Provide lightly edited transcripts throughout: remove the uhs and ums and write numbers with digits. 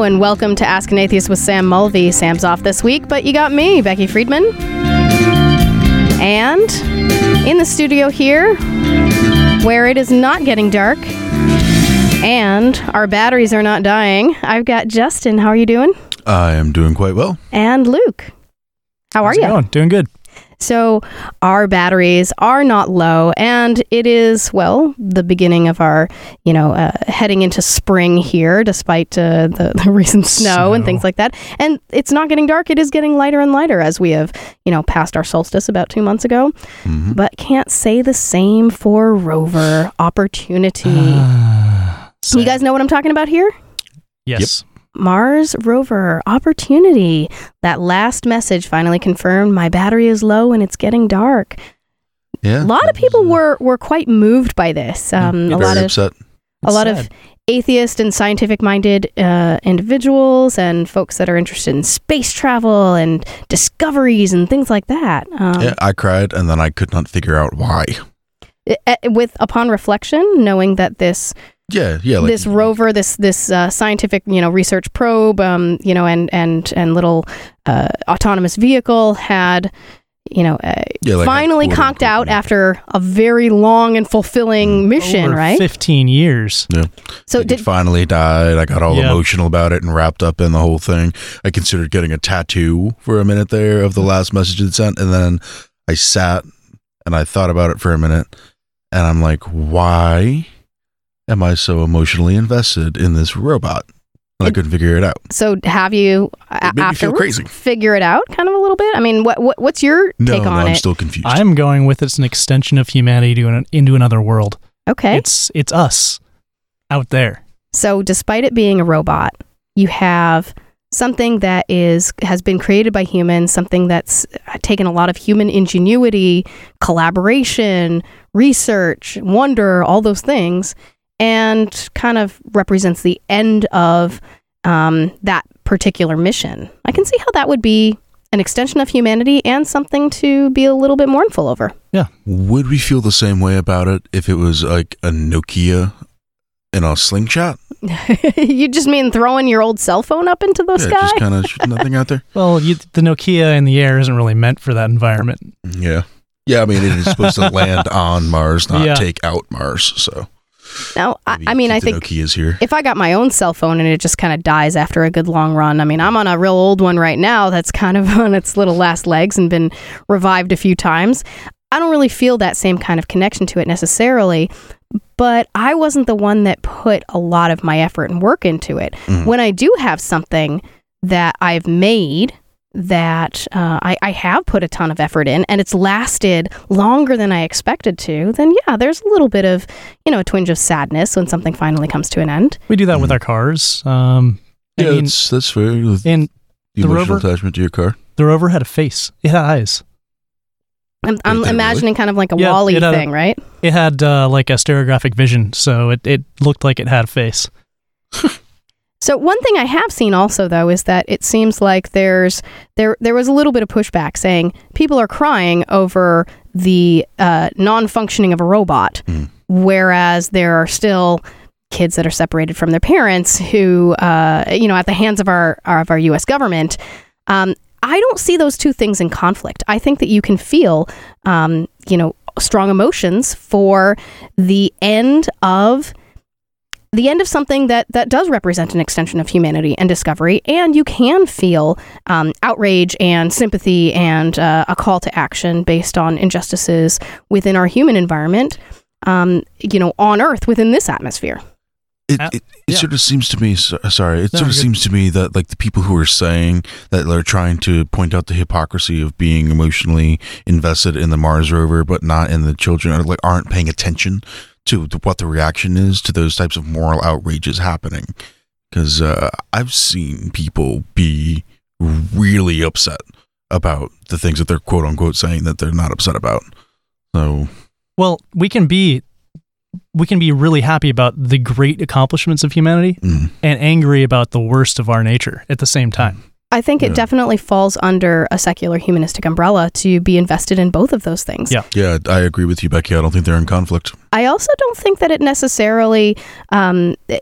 and welcome to Ask an Atheist with Sam Mulvey. Sam's off this week, but you got me, Becky Friedman. And in the studio here, where it is not getting dark and our batteries are not dying, I've got Justin. How are you doing? I am doing quite well. And Luke. How are you? Doing good. So our batteries are not low, and it is, well, the beginning of our, heading into spring here, despite the recent snow and things like that. And it's not getting dark. It is getting lighter and lighter as we have, passed our solstice about 2 months ago. Mm-hmm. But can't say the same for Rover Opportunity. You guys know what I'm talking about here? Yes. Yep. Mars Rover Opportunity. That last message finally confirmed my battery is low and it's getting dark. Yeah, a lot of people were quite moved by this. A lot of atheist and scientific minded individuals and folks that are interested in space travel and discoveries and things like that. I cried and then I could not figure out why. Upon reflection, knowing that this this rover, this scientific, research probe, and little autonomous vehicle had, finally conked out after a very long and fulfilling mission, over right? 15 years. Yeah. So it finally died. I got all emotional about it and wrapped up in the whole thing. I considered getting a tattoo for a minute there of the last message it sent, and then I sat and I thought about it for a minute, and I'm like, why am I so emotionally invested in this robot? And I couldn't figure it out. So have you figure it out kind of a little bit? I mean, what's your take on it? I'm still confused. I'm going with it's an extension of humanity into another world. Okay. It's us out there. So despite it being a robot, you have something that has been created by humans, something that's taken a lot of human ingenuity, collaboration, research, wonder, all those things, and kind of represents the end of that particular mission. I can see how that would be an extension of humanity and something to be a little bit mournful over. Yeah. Would we feel the same way about it if it was like a Nokia in a slingshot? You just mean throwing your old cell phone up into the sky? Just kind of shooting nothing out there? Well, the Nokia in the air isn't really meant for that environment. Yeah. Yeah, I mean, it is supposed to land on Mars, not take out Mars, so... Now, I think Nokia's here. If I got my own cell phone and it just kind of dies after a good long run, I mean, I'm on a real old one right now that's kind of on its little last legs and been revived a few times. I don't really feel that same kind of connection to it necessarily, but I wasn't the one that put a lot of my effort and work into it. When I do have something that I've made that I have put a ton of effort in and it's lasted longer than I expected to, then there's a little bit of, a twinge of sadness when something finally comes to an end. We do that with our cars. That's fair. And the emotional attachment to your car. The Rover had a face. It had eyes. I'm imagining kind of like a WALL-E thing, right? It had like a stereographic vision, so it looked like it had a face. So one thing I have seen also, though, is that it seems like there was a little bit of pushback saying people are crying over the non-functioning of a robot, whereas there are still kids that are separated from their parents who, at the hands of our U.S. government. I don't see those two things in conflict. I think that you can feel, strong emotions for the end of something that does represent an extension of humanity and discovery, and you can feel outrage and sympathy and a call to action based on injustices within our human environment, on Earth within this atmosphere. It sort of seems to me, seems to me that like the people who are saying that they're trying to point out the hypocrisy of being emotionally invested in the Mars rover but not in the children aren't paying attention to what the reaction is to those types of moral outrages happening. Because I've seen people be really upset about the things that they're quote unquote saying that they're not upset about. So, well, we can be really happy about the great accomplishments of humanity and angry about the worst of our nature at the same time. I think it definitely falls under a secular humanistic umbrella to be invested in both of those things. Yeah, I agree with you, Becky. I don't think they're in conflict. I also don't think that it necessarily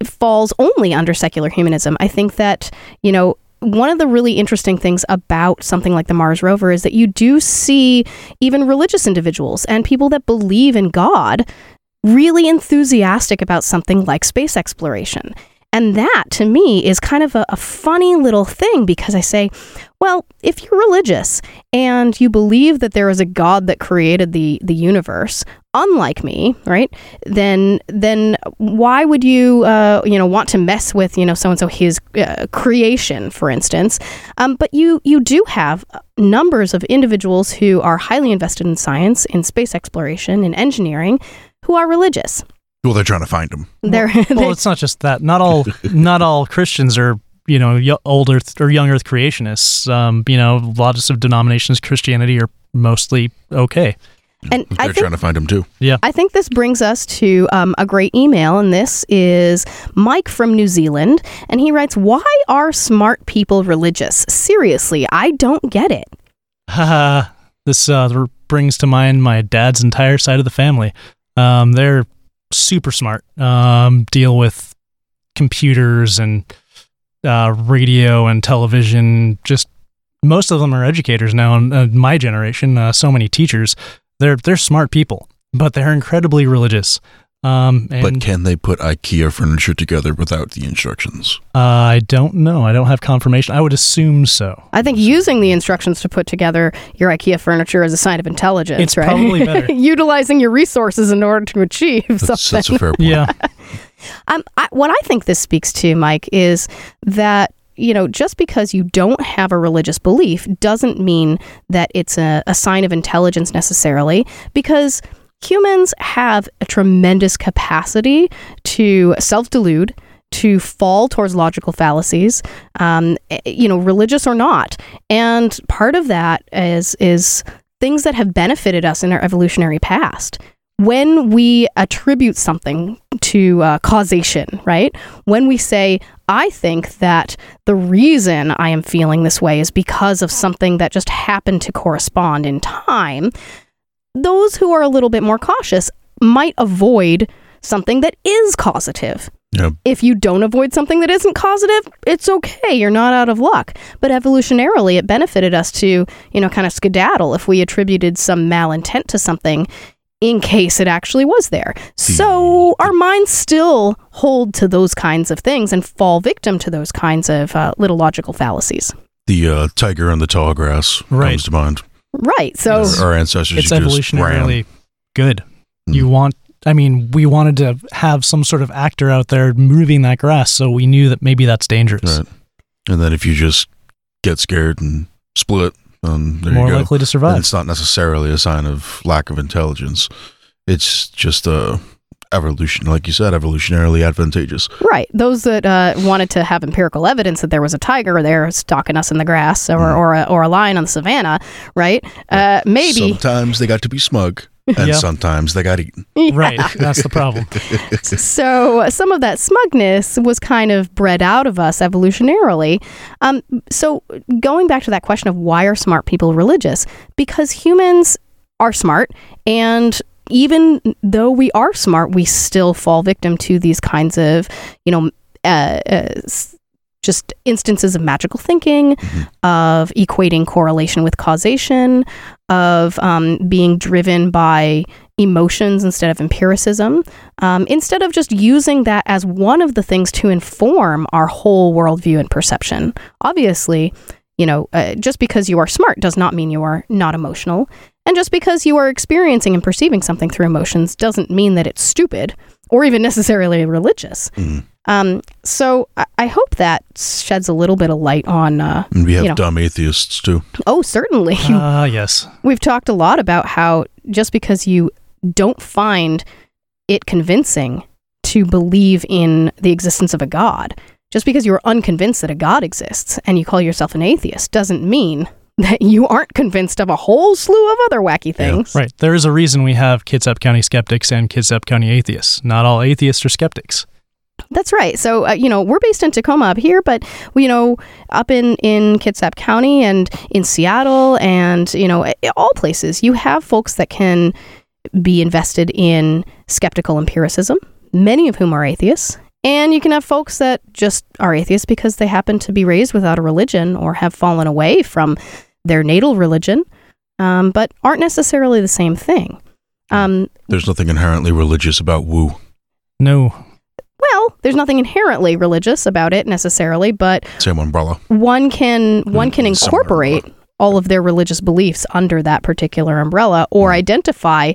falls only under secular humanism. I think that, one of the really interesting things about something like the Mars rover is that you do see even religious individuals and people that believe in God really enthusiastic about something like space exploration. And that, to me, is kind of a funny little thing, because I say, well, if you're religious and you believe that there is a God that created the universe, unlike me, right, then why would you, want to mess with, so-and-so, his creation, for instance? But you do have numbers of individuals who are highly invested in science, in space exploration, in engineering, who are religious. Well, they're trying to find them. Well, it's not just that. Not all Christians are, old Earth or young Earth creationists. Lots of denominations, Christianity are mostly okay. And they're trying to find them too. Yeah. I think this brings us to a great email, and this is Mike from New Zealand, and he writes, "Why are smart people religious? Seriously, I don't get it." This brings to mind my dad's entire side of the family. They're super smart, deal with computers and radio and television. Just most of them are educators now in my generation. So many teachers. They're smart people, but they're incredibly religious. But can they put IKEA furniture together without the instructions? I don't know. I don't have confirmation. I would assume so. I think using the instructions to put together your IKEA furniture is a sign of intelligence, it's right? Probably better. Utilizing your resources in order to achieve something. That's a fair point. Yeah. What I think this speaks to, Mike, is that just because you don't have a religious belief doesn't mean that it's a sign of intelligence necessarily, because humans have a tremendous capacity to self-delude, to fall towards logical fallacies, religious or not. And part of that is things that have benefited us in our evolutionary past. When we attribute something to causation, right? When we say, I think that the reason I am feeling this way is because of something that just happened to correspond in time, those who are a little bit more cautious might avoid something that is causative. Yep. If you don't avoid something that isn't causative, it's okay. You're not out of luck. But evolutionarily, it benefited us to, kind of skedaddle if we attributed some malintent to something in case it actually was there. So our minds still hold to those kinds of things and fall victim to those kinds of little logical fallacies. The tiger in the tall grass comes to mind. Right. So our ancestors it's evolutionarily good. We wanted to have some sort of actor out there moving that grass, so we knew that maybe that's dangerous. Right. And then if you just get scared and split, there more you go. likely to survive. And it's not necessarily a sign of lack of intelligence. It's just evolution, like you said, evolutionarily advantageous. Right. Those that wanted to have empirical evidence that there was a tiger there stalking us in the grass or a lion on the savannah, right? Maybe. Sometimes they got to be smug. And sometimes they got eaten. Yeah. Right. That's the problem. So some of that smugness was kind of bred out of us evolutionarily. So going back to that question of why are smart people religious? Because humans are smart, and even though we are smart, we still fall victim to these kinds of, just instances of magical thinking, of equating correlation with causation, of being driven by emotions instead of empiricism, instead of just using that as one of the things to inform our whole worldview and perception. Obviously, just because you are smart does not mean you are not emotional. And just because you are experiencing and perceiving something through emotions doesn't mean that it's stupid or even necessarily religious. So I hope that sheds a little bit of light on... and we have dumb atheists, too. Oh, certainly. Yes. We've talked a lot about how just because you don't find it convincing to believe in the existence of a God, just because you're unconvinced that a God exists and you call yourself an atheist, doesn't mean that you aren't convinced of a whole slew of other wacky things. Yeah, right. There is a reason we have Kitsap County skeptics and Kitsap County atheists. Not all atheists are skeptics. That's right. So, we're based in Tacoma up here, but, up in Kitsap County and in Seattle and, all places, you have folks that can be invested in skeptical empiricism, many of whom are atheists. And you can have folks that just are atheists because they happen to be raised without a religion or have fallen away from their natal religion, but aren't necessarily the same thing. There's nothing inherently religious about woo. No. Well, there's nothing inherently religious about it necessarily, but Same umbrella. one can incorporate all of their religious beliefs under that particular umbrella, or identify,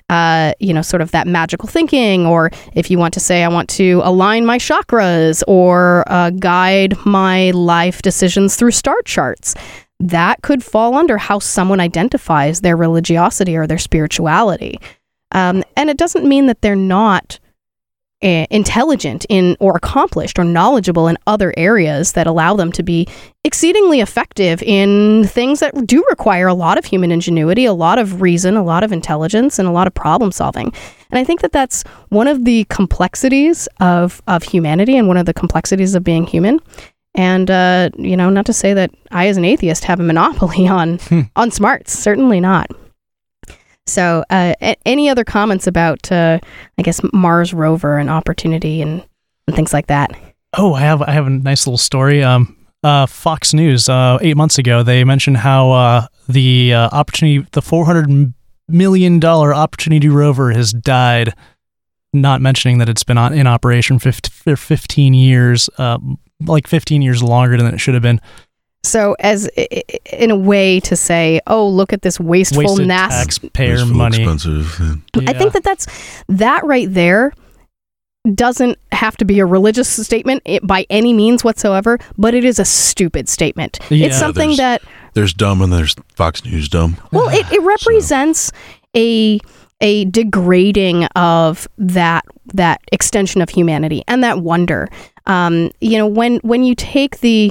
sort of that magical thinking, or if you want to say, I want to align my chakras or guide my life decisions through star charts. That could fall under how someone identifies their religiosity or their spirituality. And it doesn't mean that they're not intelligent in or accomplished or knowledgeable in other areas that allow them to be exceedingly effective in things that do require a lot of human ingenuity, a lot of reason, a lot of intelligence, and a lot of problem solving. And I think that that's one of the complexities of humanity and one of the complexities of being human. And, not to say that I, as an atheist, have a monopoly on smarts. Certainly not. So, any other comments about, Mars rover and Opportunity and things like that? Oh, I have a nice little story. Fox News 8 months ago, they mentioned how the $400 million Opportunity rover has died, not mentioning that it's been in operation for 15 years, 15 years longer than it should have been. So, as in a way to say, "Oh, look at this wasteful taxpayer money." Expensive. I think that right there doesn't have to be a religious statement by any means whatsoever, but it is a stupid statement. Yeah. It's something there's dumb and there's Fox News dumb. Well, it represents a degrading of that extension of humanity and that wonder. When you take the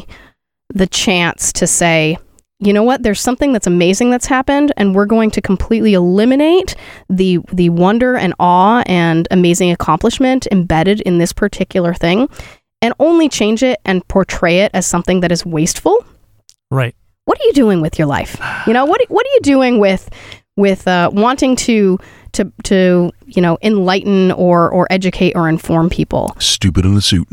chance to say, you know what, there's something that's amazing that's happened, and we're going to completely eliminate the wonder and awe and amazing accomplishment embedded in this particular thing, and only change it and portray it as something that is wasteful. Right. What are you doing with your life? What are you doing with wanting to enlighten or educate or inform people? Stupid in the suit.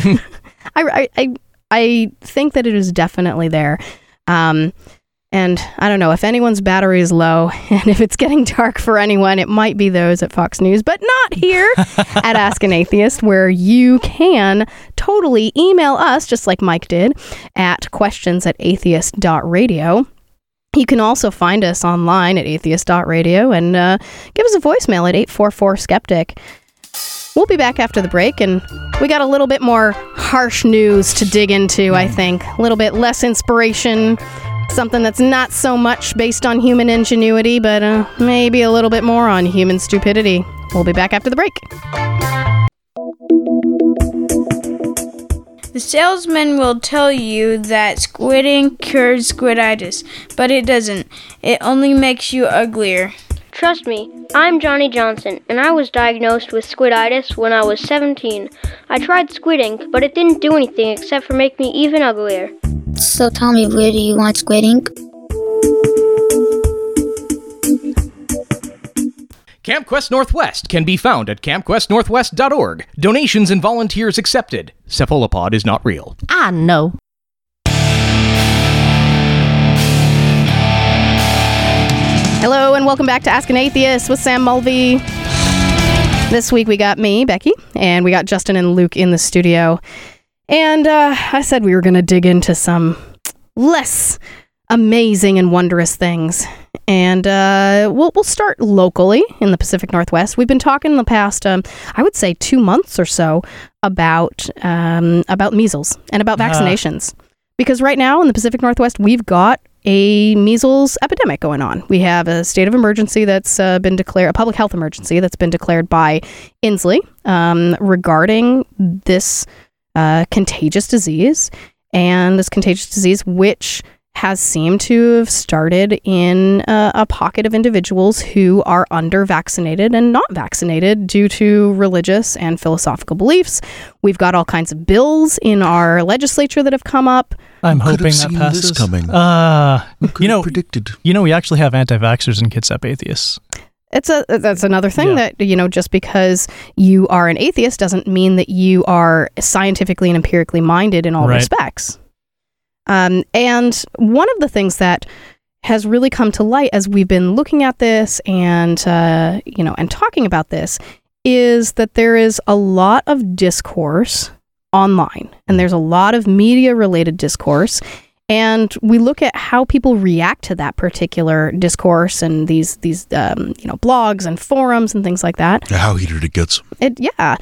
I think that it is definitely there. And I don't know, if anyone's battery is low and if it's getting dark for anyone, it might be those at Fox News, but not here at Ask an Atheist, where you can totally email us, just like Mike did, at questions@atheist.radio. You can also find us online at atheist.radio and give us a voicemail at 844-SKEPTIC. We'll be back after the break, and we got a little bit more harsh news to dig into, I think. A little bit less inspiration, something that's not so much based on human ingenuity, but maybe a little bit more on human stupidity. We'll be back after the break. The salesman will tell you that squidding cures squiditis, but it doesn't. It only makes you uglier. Trust me, I'm Johnny Johnson, and I was diagnosed with squiditis when I was 17. I tried squid ink, but it didn't do anything except for make me even uglier. So tell me, where do you want squid ink? Camp Quest Northwest can be found at campquestnorthwest.org. Donations and volunteers accepted. Cephalopod is not real. I know. Hello, and welcome back to Ask an Atheist with Sam Mulvey. This week we got me, Becky, and we got Justin and Luke in the studio. And I said we were going to dig into some less amazing and wondrous things. And we'll start locally in the Pacific Northwest. We've been talking in the past, I would say 2 months or so, about measles and about vaccinations. Because right now in the Pacific Northwest, we've got a measles epidemic going on. We have a state of emergency that's been declared, a public health emergency that's been declared by Inslee regarding this contagious disease. And this contagious disease, which has seemed to have started in a pocket of individuals who are under-vaccinated and not vaccinated due to religious and philosophical beliefs. We've got all kinds of bills in our legislature that have come up. I'm hoping that passes. This coming? Predicted. We actually have anti-vaxxers in Kitsap Atheists. That's another thing that, just because you are an atheist doesn't mean that you are scientifically and empirically minded in all respects. And one of the things that has really come to light as we've been looking at this and, and talking about this is that there is a lot of discourse online and there's a lot of media related discourse. And we look at how people react to that particular discourse and these blogs and forums and things like that. How heated it gets. And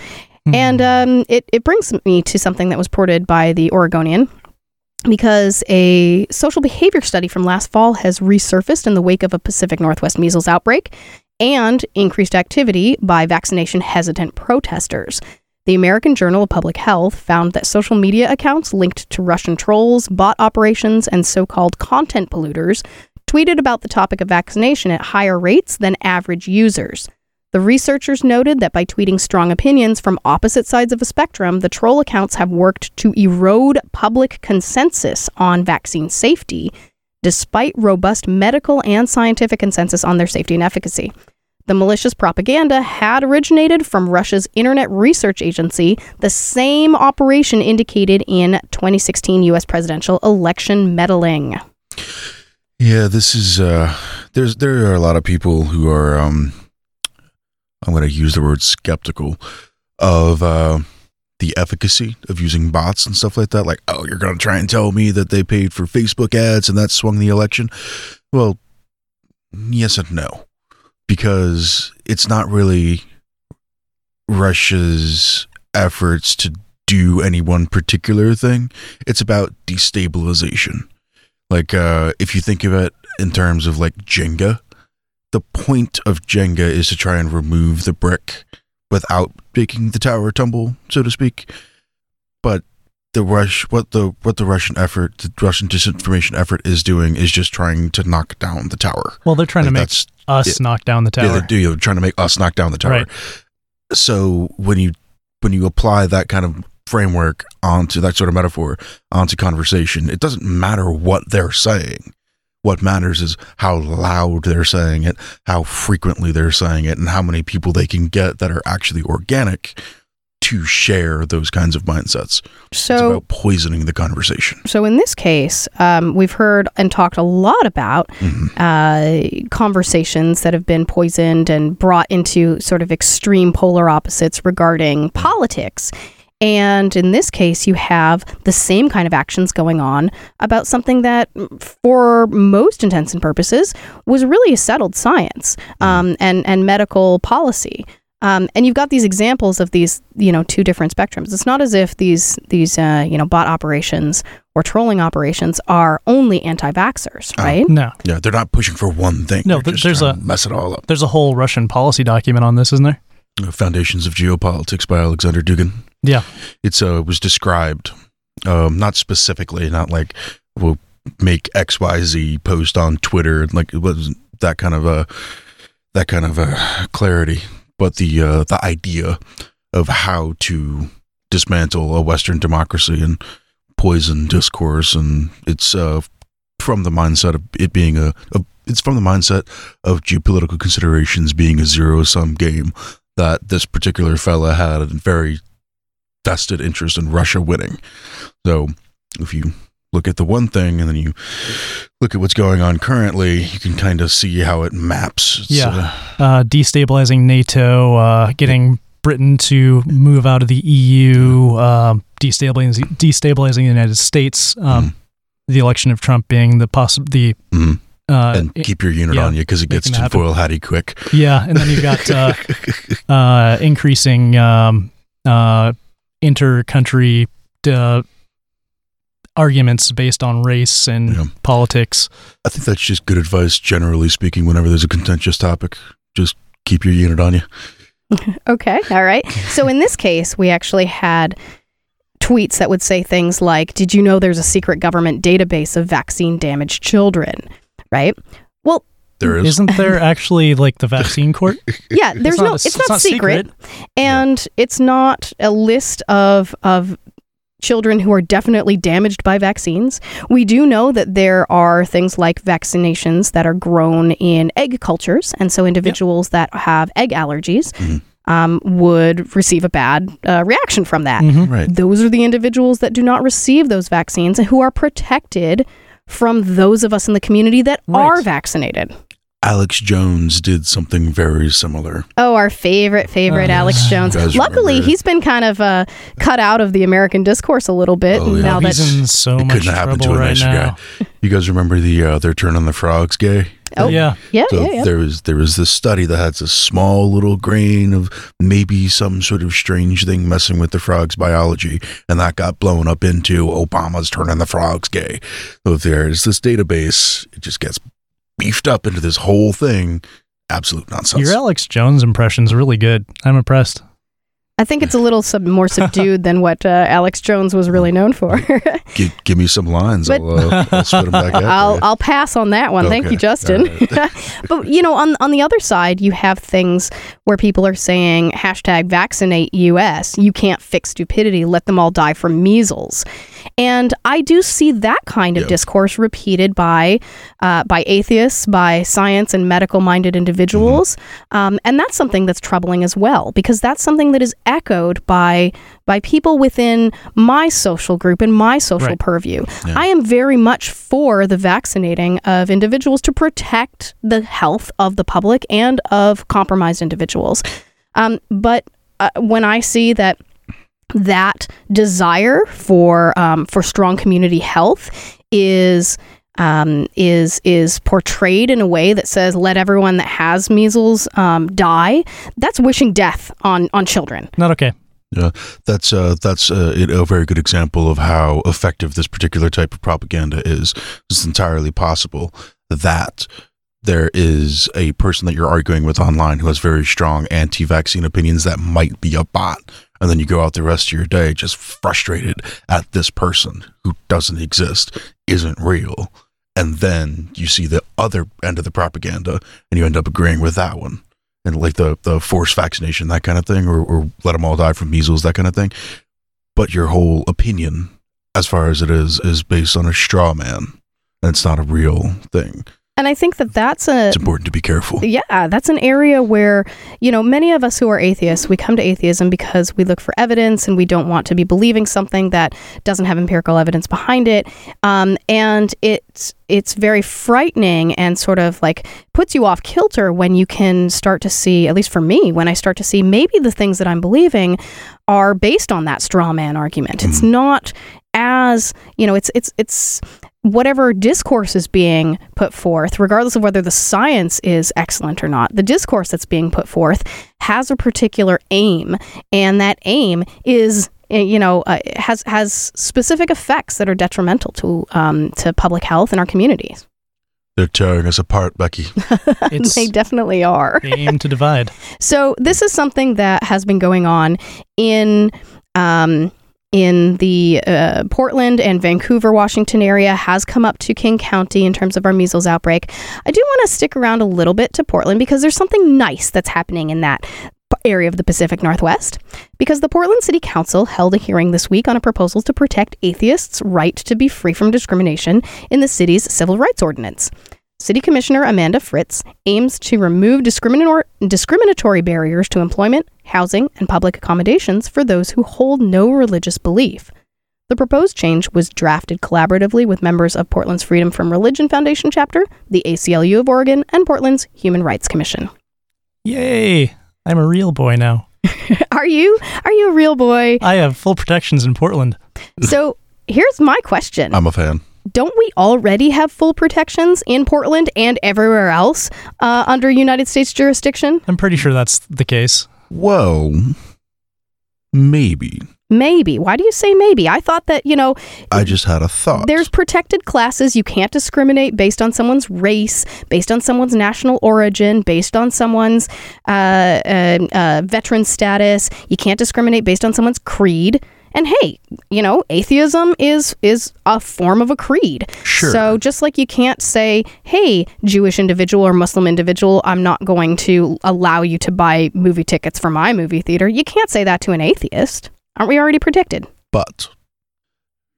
it brings me to something that was reported by the Oregonian, because a social behavior study from last fall has resurfaced in the wake of a Pacific Northwest measles outbreak and increased activity by vaccination hesitant protesters. The American Journal of Public Health found that social media accounts linked to Russian trolls, bot operations, and so-called content polluters tweeted about the topic of vaccination at higher rates than average users. The researchers noted that by tweeting strong opinions from opposite sides of a spectrum, the troll accounts have worked to erode public consensus on vaccine safety, despite robust medical and scientific consensus on their safety and efficacy. The malicious propaganda had originated from Russia's Internet Research Agency, the same operation indicated in 2016 U.S. presidential election meddling. Yeah, this is, there are a lot of people who are, I'm going to use the word skeptical of the efficacy of using bots and stuff like that. Like, oh, you're going to try and tell me that they paid for Facebook ads and that swung the election? Well, yes and no. Because it's not really Russia's efforts to do any one particular thing. It's about destabilization. Like, if you think of it in terms of like Jenga, the point of Jenga is to try and remove the brick without making the tower tumble, so to speak. But what the Russian effort, the Russian disinformation effort is doing is just trying to knock down the tower. Well, they're trying to make us knock down the tower. Yeah, they're trying to make us knock down the tower. Right. So when you apply that kind of framework onto that sort of metaphor, onto conversation, it doesn't matter what they're saying. What matters is how loud they're saying it, how frequently they're saying it, and how many people they can get that are actually organic to share those kinds of mindsets. So it's about poisoning the conversation. So in this case, we've heard and talked a lot about conversations that have been poisoned and brought into sort of extreme polar opposites regarding politics. And in this case, you have the same kind of actions going on about something that, for most intents and purposes, was really a settled science and medical policy. And you've got these examples of these, two different spectrums. It's not as if these bot operations or trolling operations are only anti-vaxxers, right? No. Yeah, they're not pushing for one thing. No, there's a mess it all up. There's a whole Russian policy document on this, isn't there? Foundations of Geopolitics by Alexander Dugin. Yeah. It was described, not specifically, not like we'll make XYZ post on Twitter, like it wasn't that kind of a clarity. But the idea of how to dismantle a Western democracy and poison discourse, and it's from the mindset of it being it's from the mindset of geopolitical considerations being a zero-sum game, that this particular fella had a very vested interest in Russia winning. So if you look at the one thing and then you look at what's going on currently, you can kind of see how it maps. Destabilizing NATO, getting Britain to move out of the EU, destabilizing the United States, the election of Trump being the and keep your unit on you because it gets tinfoil hattie quick. Yeah, and then you've got increasing inter-country arguments based on race and politics. I think that's just good advice, generally speaking, whenever there's a contentious topic. Just keep your unit on you. Okay, all right. So in this case, we actually had tweets that would say things like, did you know there's a secret government database of vaccine-damaged children? Right? Well, there is. Isn't there actually like the vaccine court? Yeah, it's not secret. And it's not a list of children who are definitely damaged by vaccines. We do know that there are things like vaccinations that are grown in egg cultures, and so individuals that have egg allergies would receive a bad reaction from that. Right. Those are the individuals that do not receive those vaccines and who are protected from those of us in the community that are vaccinated. Alex Jones did something very similar. Oh, our favorite Alex Jones. Luckily, he's been kind of cut out of the American discourse a little bit. Now that he's in so much trouble right now. You guys remember their turn on the frogs gay? Oh, yeah. There was this study that had a small little grain of maybe some sort of strange thing messing with the frog's biology, and that got blown up into Obama's turn on the frogs gay. So if there's this database, it just gets beefed up into this whole thing. Absolute nonsense. Your Alex Jones impression's really good. I'm impressed. I think it's a little more subdued than what Alex Jones was really known for. Give me some lines. But I'll spit them back out. I'll pass on that one. Okay. Thank you, Justin. Right. But, on the other side, you have things where people are saying #VaccinateUS. You can't fix stupidity. Let them all die from measles. And I do see that kind of discourse repeated by atheists, by science and medical-minded individuals. And that's something that's troubling as well, because that's something that is echoed by people within my social group and my social purview. Yeah. I am very much for the vaccinating of individuals to protect the health of the public and of compromised individuals. But when I see that desire for strong community health is portrayed in a way that says let everyone that has measles die, that's wishing death on children. Not okay. Yeah, that's a very good example of how effective this particular type of propaganda is. It's entirely possible that there is a person that you're arguing with online who has very strong anti-vaccine opinions that might be a bot. And then you go out the rest of your day just frustrated at this person who doesn't exist, isn't real. And then you see the other end of the propaganda and you end up agreeing with that one. And like the forced vaccination, that kind of thing, or let them all die from measles, that kind of thing. But your whole opinion, as far as it is based on a straw man. And it's not a real thing. And I think it's important to be careful. Yeah, that's an area where, many of us who are atheists, we come to atheism because we look for evidence and we don't want to be believing something that doesn't have empirical evidence behind it. And it's very frightening and sort of like puts you off kilter when you can start to see, at least for me, when I start to see maybe the things that I'm believing are based on that straw man argument. It's not as, it's whatever discourse is being put forth, regardless of whether the science is excellent or not, the discourse that's being put forth has a particular aim, and that aim is, has specific effects that are detrimental to public health in our communities. They're tearing us apart, Becky. They definitely are. They aim to divide. So this is something that has been going on in the Portland and Vancouver, Washington area, has come up to King County in terms of our measles outbreak. I do want to stick around a little bit to Portland because there's something nice that's happening in that area of the Pacific Northwest, because the Portland City Council held a hearing this week on a proposal to protect atheists' right to be free from discrimination in the city's civil rights ordinance. City Commissioner Amanda Fritz aims to remove discriminatory barriers to employment, housing, and public accommodations for those who hold no religious belief. The proposed change was drafted collaboratively with members of Portland's Freedom from Religion Foundation chapter, the ACLU of Oregon, and Portland's Human Rights Commission. Yay! I'm a real boy now. Are you a real boy? I have full protections in Portland. So here's my question. I'm a fan. Don't we already have full protections in Portland and everywhere else under United States jurisdiction? I'm pretty sure that's the case. Whoa. Maybe. Maybe. Why do you say maybe? I thought that, I just had a thought. There's protected classes. You can't discriminate based on someone's race, based on someone's national origin, based on someone's veteran status. You can't discriminate based on someone's creed. And hey, atheism is a form of a creed. Sure. So just like you can't say, hey, Jewish individual or Muslim individual, I'm not going to allow you to buy movie tickets for my movie theater. You can't say that to an atheist. Aren't we already protected? But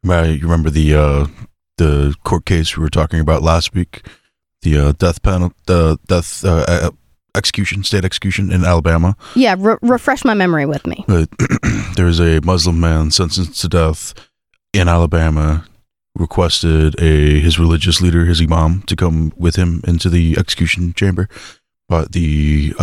You remember the court case we were talking about last week, the state execution in Alabama? Yeah, refresh my memory with me. There was a Muslim man sentenced to death in Alabama, requested his religious leader, his imam, to come with him into the execution chamber, but the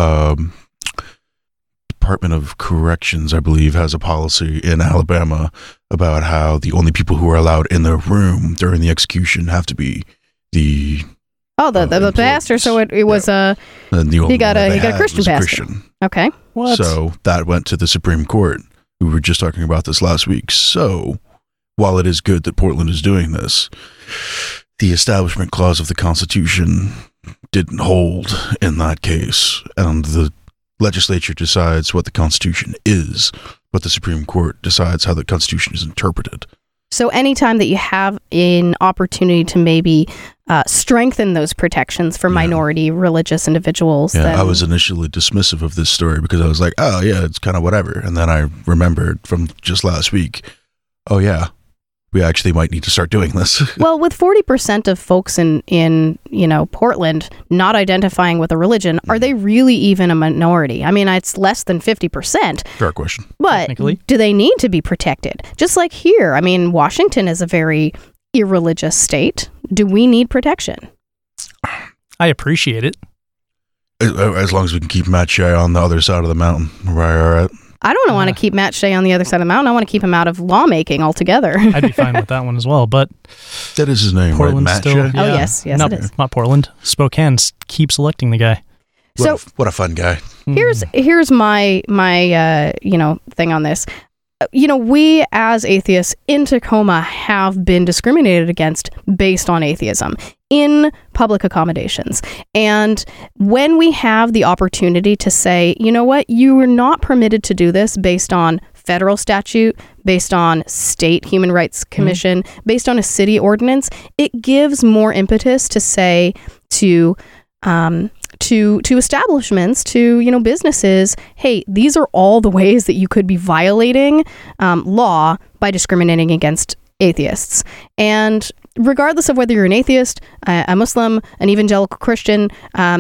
Department of Corrections, I believe, has a policy in Alabama about how the only people who are allowed in the room during the execution have to be the pastor. So it was and the only he got one a they had Christian was a pastor. Christian. Okay. What? So that went to the Supreme Court. We were just talking about this last week. So while it is good that Portland is doing this, the Establishment Clause of the Constitution didn't hold in that case, and the legislature decides what the Constitution is, but the Supreme Court decides how the Constitution is interpreted. So anytime that you have an opportunity to maybe strengthen those protections for minority religious individuals. Yeah, then I was initially dismissive of this story because I was like, oh yeah, it's kind of whatever. And then I remembered from just last week, oh yeah, we actually might need to start doing this. Well, with 40% of folks in Portland not identifying with a religion, are they really even a minority? I mean, it's less than 50%. Fair question. But Technically. do they need to be protected? Just like here, I mean, Washington is a very irreligious state. Do we need protection? I appreciate it. As long as we can keep Matt Shea on the other side of the mountain, right? All right. I don't want to keep Matt Shea on the other side of the mountain. I want to keep him out of lawmaking altogether. I'd be fine with that one as well. But That is his name, Portland's right? Matt still, Shea? Oh, yes, not, it is. Not Portland. Spokane keeps electing the guy. What a fun guy. Here's my thing on this. We as atheists in Tacoma have been discriminated against based on atheism in public accommodations. And when we have the opportunity to say, you know what, you are not permitted to do this based on federal statute, based on state human rights commission, based on a city ordinance, it gives more impetus to say to establishments, to businesses, hey, these are all the ways that you could be violating law by discriminating against atheists. And regardless of whether you're an atheist, a Muslim, an evangelical Christian,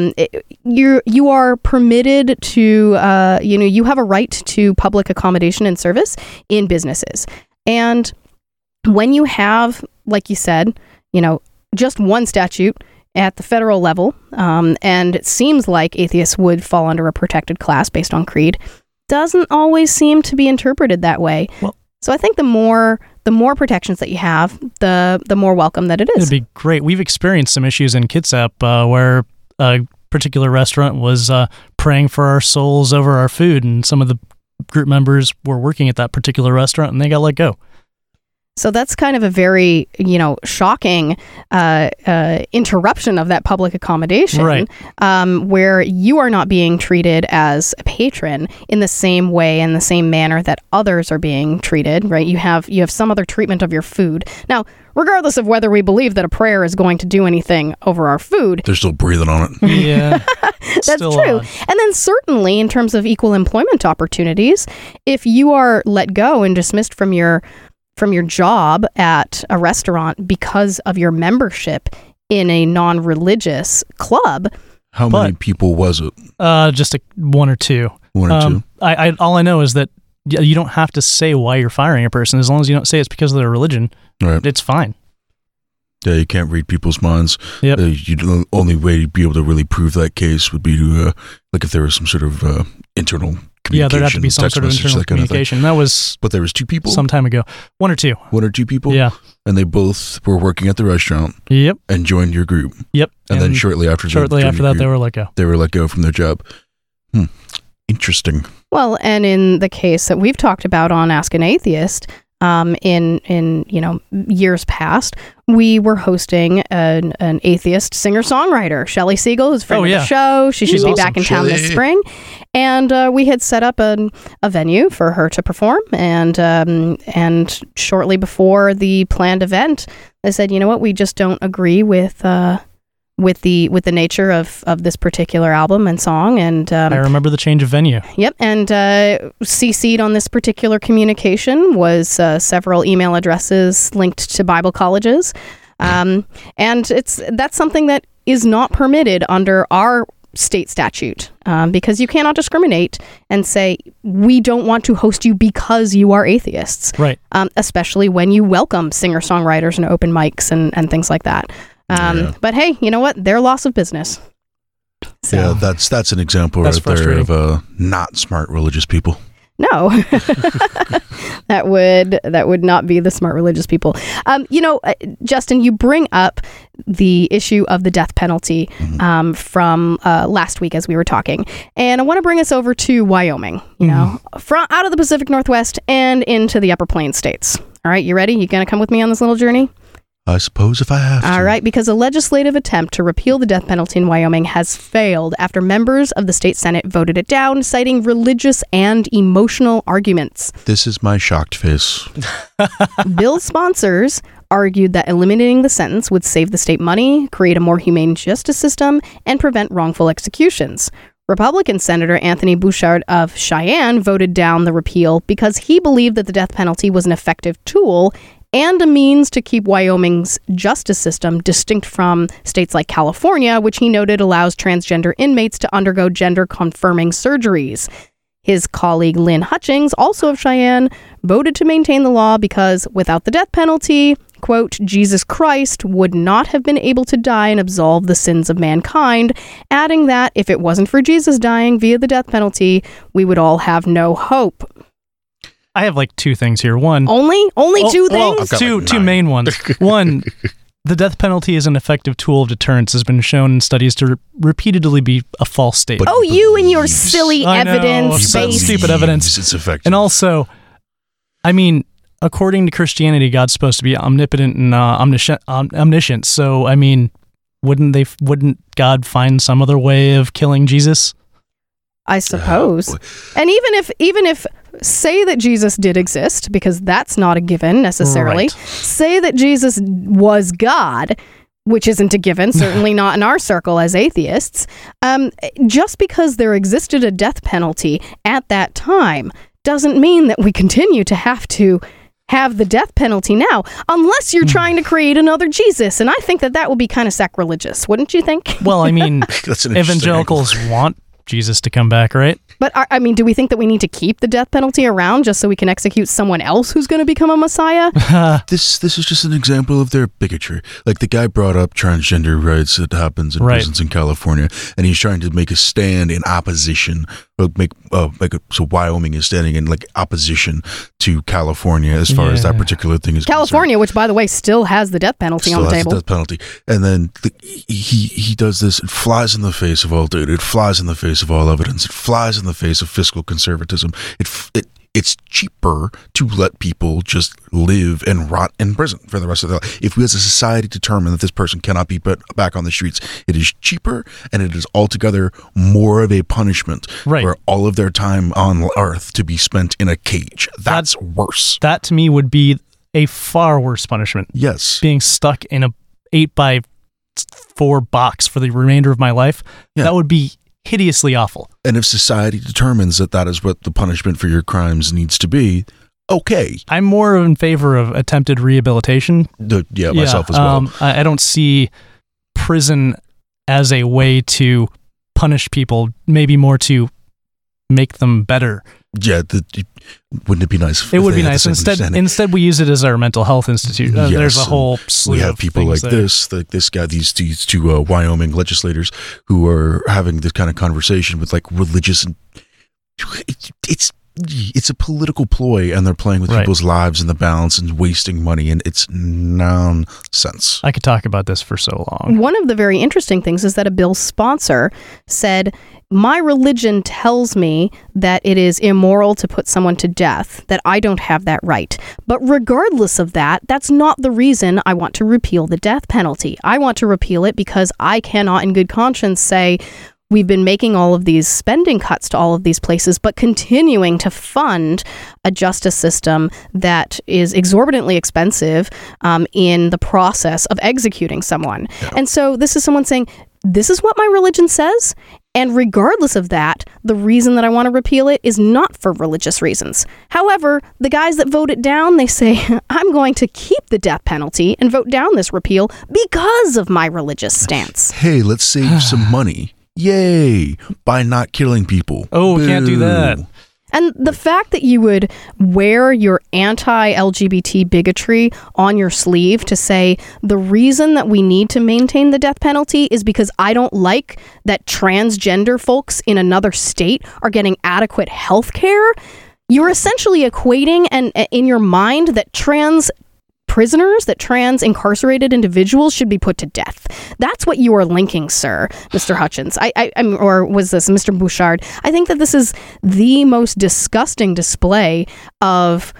you are permitted to, you have a right to public accommodation and service in businesses. And when you have, like you said, just one statute at the federal level, and it seems like atheists would fall under a protected class based on creed, doesn't always seem to be interpreted that way. Well, so I think the more protections that you have, the more welcome that it is. It'd be great. We've experienced some issues in Kitsap where a particular restaurant was praying for our souls over our food, and some of the group members were working at that particular restaurant, and they got let go. So that's kind of a very, shocking interruption of that public accommodation, right? Where you are not being treated as a patron in the same way, in the same manner that others are being treated, right? You have some other treatment of your food. Now, regardless of whether we believe that a prayer is going to do anything over our food, They're still breathing on it. Yeah, that's still true. odd. And then certainly in terms of equal employment opportunities, if you are let go and dismissed from your job at a restaurant because of your membership in a non-religious club. How many people was it? Just one or two. One or two? All I know is that you don't have to say why you're firing a person. As long as you don't say it's because of their religion, Right. it's fine. Yeah, you can't read people's minds. Yep. The only way to be able to really prove that case would be to, if there was some sort of internal communication. Yeah, there'd have to be some text sort of message, internal that kind of thing. communication. That was But there was two people? some time ago. One or two. One or two people? Yeah. And they both were working at the restaurant Yep. and joined your group. Yep. And then shortly after that, they were let go. They were let go from their job. Interesting. Well, and in the case that we've talked about on Ask an Atheist, in years past, we were hosting an atheist singer-songwriter, Shelley Siegel, who's a friend of the show. She should be back in town this spring. And we had set up a venue for her to perform. And shortly before the planned event, they said, you know what, we just don't agree with with the nature of this particular album and song. And I remember the change of venue. Yep, and CC'd on this particular communication was several email addresses linked to Bible colleges. And that's something that is not permitted under our state statute, because you cannot discriminate and say, we don't want to host you because you are atheists. Right. Especially when you welcome singer-songwriters and open mics and things like that. But hey, you know what? Their loss of business. So, yeah, that's an example right there of not smart religious people. No, that would not be the smart religious people. Justin, you bring up the issue of the death penalty from last week as we were talking, and I want to bring us over to Wyoming. From out of the Pacific Northwest and into the Upper Plains states. All right, you ready? You gonna come with me on this little journey? I suppose if I have to. All right, because a legislative attempt to repeal the death penalty in Wyoming has failed after members of the state Senate voted it down, citing religious and emotional arguments. This is my shocked face. Bill sponsors argued that eliminating the sentence would save the state money, create a more humane justice system, and prevent wrongful executions. Republican Senator Anthony Bouchard of Cheyenne voted down the repeal because he believed that the death penalty was an effective tool and a means to keep Wyoming's justice system distinct from states like California, which he noted allows transgender inmates to undergo gender-confirming surgeries. His colleague Lynn Hutchings, also of Cheyenne, voted to maintain the law because without the death penalty, quote, Jesus Christ would not have been able to die and absolve the sins of mankind, adding that if it wasn't for Jesus dying via the death penalty, we would all have no hope. I have like two things here. One, only two things. Two main ones. One, the death penalty is an effective tool of deterrence has been shown in studies to repeatedly be a false statement. You and your silly evidence-based stupid evidence. It's effective. And also, I mean, according to Christianity, God's supposed to be omnipotent and omniscient. So, I mean, wouldn't God find some other way of killing Jesus? I suppose. And even if say that Jesus did exist, because that's not a given necessarily. Right. Say that Jesus was God, which isn't a given, certainly not in our circle as atheists. Just because there existed a death penalty at that time doesn't mean that we continue to have the death penalty now, unless you're trying to create another Jesus. And I think that would be kind of sacrilegious, wouldn't you think? Well, I mean, evangelicals want Jesus to come back, right? But, I mean, do we think that we need to keep the death penalty around just so we can execute someone else who's going to become a messiah? This is just an example of their bigotry. Like the guy brought up transgender rights that happens in prisons in California, and he's trying to make a stand in opposition. So Wyoming is standing in like opposition to California as far as that particular thing is California, concerned. Which by the way still has the death penalty on the table. Death penalty, and then he does this. It flies in the face of all data. It flies in the face of all evidence. It flies in the face of fiscal conservatism. It's cheaper to let people just live and rot in prison for the rest of their life. If we as a society determine that this person cannot be put back on the streets, it is cheaper and it is altogether more of a punishment for all of their time on earth to be spent in a cage. That's worse. That to me would be a far worse punishment. Yes. Being stuck in a 8x4 box for the remainder of my life. Yeah. That would be hideously awful. And if society determines that is what the punishment for your crimes needs to be, okay. I'm more in favor of attempted rehabilitation. Myself as well. I don't see prison as a way to punish people, maybe more to make them better. Yeah, wouldn't it be nice? It would be nice. Instead, we use it as our mental health institute. There's a whole slew we have people like this guy, these two Wyoming legislators who are having this kind of conversation with like religious. And it's a political ploy, and they're playing with people's lives and the balance and wasting money, and it's nonsense. I could talk about this for so long. One of the very interesting things is that a bill sponsor said, my religion tells me that it is immoral to put someone to death, that I don't have that right. But regardless of that, that's not the reason I want to repeal the death penalty. I want to repeal it because I cannot in good conscience say, we've been making all of these spending cuts to all of these places, but continuing to fund a justice system that is exorbitantly expensive in the process of executing someone. Yeah. And so this is someone saying, this is what my religion says, and regardless of that, the reason that I want to repeal it is not for religious reasons. However, the guys that vote it down, they say, I'm going to keep the death penalty and vote down this repeal because of my religious stance. Hey, let's save some money. Yay! By not killing people. Oh, we can't do that. And the fact that you would wear your anti-LGBT bigotry on your sleeve to say, the reason that we need to maintain the death penalty is because I don't like that transgender folks in another state are getting adequate health care, you're essentially equating and in your mind that trans prisoners, that trans incarcerated individuals should be put to death. That's what you are linking, sir, Mr. Hutchins. Or was this Mr. Bouchard? I think that this is the most disgusting display of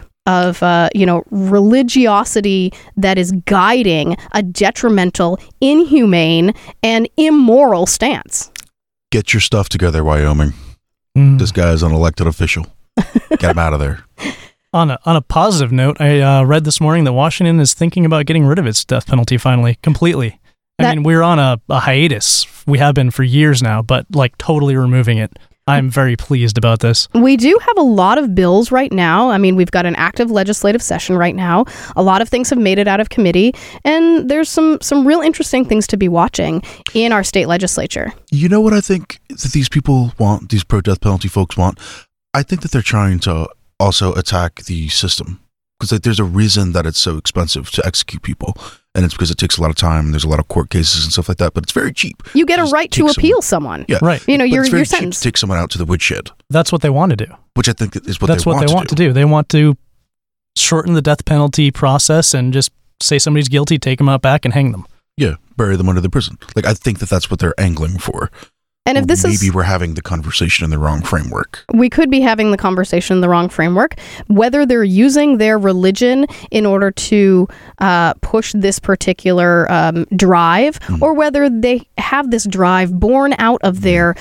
religiosity that is guiding a detrimental, inhumane, and immoral stance. Get your stuff together, Wyoming. This guy is an elected official. Get him out of there. On a positive note, I read this morning that Washington is thinking about getting rid of its death penalty finally, completely. I mean, we're on a hiatus. We have been for years now, but like totally removing it. I'm very pleased about this. We do have a lot of bills right now. I mean, we've got an active legislative session right now. A lot of things have made it out of committee, and there's some real interesting things to be watching in our state legislature. You know what I think that these people want, these pro-death penalty folks want? I think that they're trying to also attack the system, because there's a reason that it's so expensive to execute people, and it's because it takes a lot of time. There's a lot of court cases and stuff like that, but it's very cheap. You get a right to appeal someone. Yeah, right. You know, you're sentenced. Cheap to take someone out to the woodshed. That's what they want to do. Which I think is what That's they what they want to do. They want to shorten the death penalty process and just say somebody's guilty, take them out back, and hang them. Yeah, bury them under the prison. Like, I think that that's what they're angling for. And if this maybe we're having the conversation in the wrong framework. We could be having the conversation in the wrong framework. Whether they're using their religion in order to push this particular drive, or whether they have this drive born out of their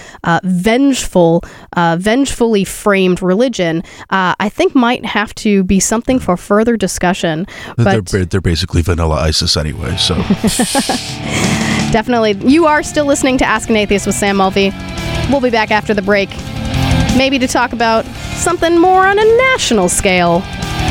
vengefully framed religion, I think might have to be something for further discussion. But they're basically vanilla ISIS anyway, so... Definitely. You are still listening to Ask an Atheist with Sam Mulvey. We'll be back after the break, maybe to talk about something more on a national scale.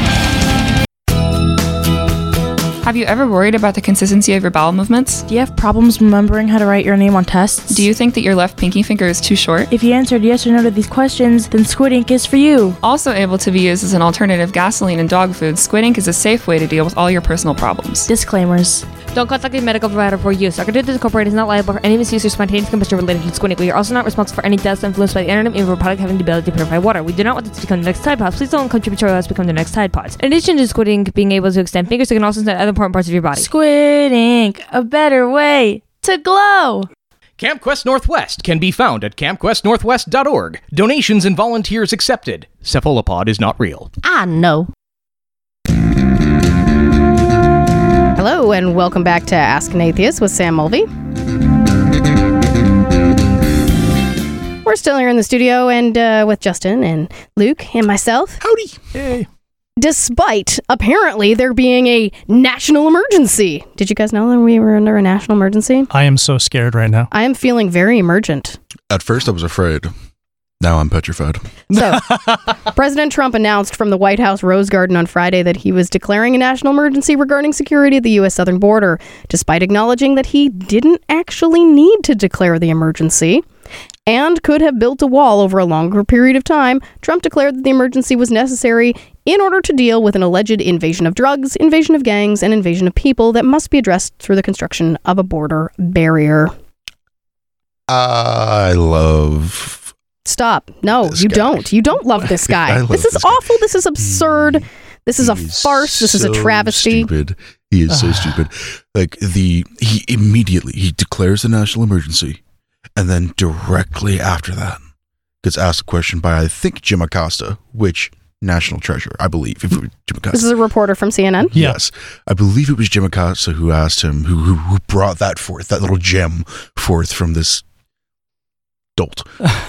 Have you ever worried about the consistency of your bowel movements? Do you have problems remembering how to write your name on tests? Do you think that your left pinky finger is too short? If you answered yes or no to these questions, then Squid Ink is for you. Also able to be used as an alternative gasoline and dog food, Squid Ink is a safe way to deal with all your personal problems. Disclaimers. Don't contact a medical provider for use. Arcaductus Incorporated is not liable for any misuse or spontaneous combustion related to Squid Ink. We are also not responsible for any deaths influenced by the internet or a product having the ability to purify water. We do not want this to become the next Tide Pods. Please don't contribute to us to become the next Tide Pods. In addition to Squid Ink being able to extend fingers, it can also extend other important parts of your body. Squid Ink, a better way to glow. Camp Quest Northwest can be found at campquestnorthwest.org. Donations and volunteers accepted. Cephalopod is not real. I know. Hello, and welcome back to Ask an Atheist with Sam Mulvey. We're still here in the studio and with Justin and Luke and myself. Howdy. Hey. Despite, apparently, there being a national emergency. Did you guys know that we were under a national emergency? I am so scared right now. I am feeling very emergent. At first, I was afraid. Now I'm petrified. So, President Trump announced from the White House Rose Garden on Friday that he was declaring a national emergency regarding security at the U.S. southern border, despite acknowledging that he didn't actually need to declare the emergency and could have built a wall over a longer period of time. Trump declared that the emergency was necessary in order to deal with an alleged invasion of drugs, invasion of gangs, and invasion of people that must be addressed through the construction of a border barrier. I love... Stop. No, you don't. You don't love this guy. This is awful. This is absurd. This is a farce. This is a travesty. Stupid. He is so stupid. Like he immediately declares the national emergency, and then directly after that gets asked a question by, I think, Jim Acosta, which national treasure, I believe. If it was Jim Acosta. This is a reporter from CNN? Yes. I believe it was Jim Acosta who asked him, who brought that forth, that little gem forth from this adult.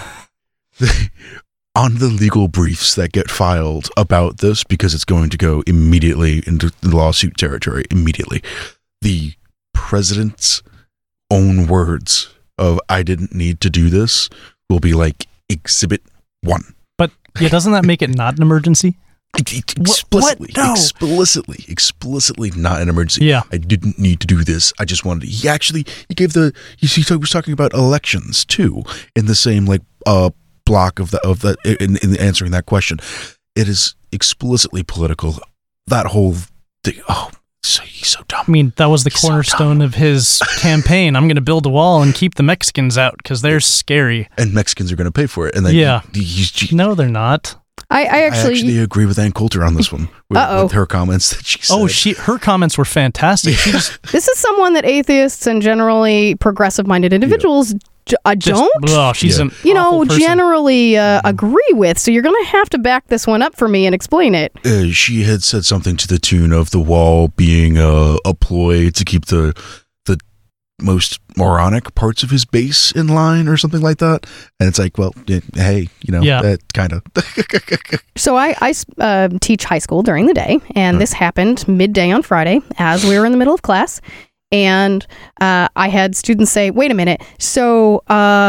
On the legal briefs that get filed about this, because it's going to go immediately into lawsuit territory, immediately, the president's own words of "I didn't need to do this" will be like Exhibit 1. But yeah, doesn't that make it not an emergency? Explicitly, No. explicitly not an emergency. Yeah. I didn't need to do this. I just wanted to. He was talking about elections too in the same block of in answering that question. It is explicitly political. That whole thing. Oh, he's so dumb. I mean, that was the cornerstone of his campaign. I'm going to build a wall and keep the Mexicans out because they're scary. And Mexicans are going to pay for it. And then No, they're not. I actually agree with Ann Coulter on this one with her comments that she said. Her comments were fantastic. This is someone that atheists and generally progressive-minded individuals she's an you know, awful person. generally agree with. So you're going to have to back this one up for me and explain it. She had said something to the tune of the wall being a ploy to keep the most moronic parts of his base in line or something like that. And it's like, well, hey, that kind of. So I teach high school during the day, and this happened midday on Friday as we were in the middle of class. And I had students say, wait a minute, so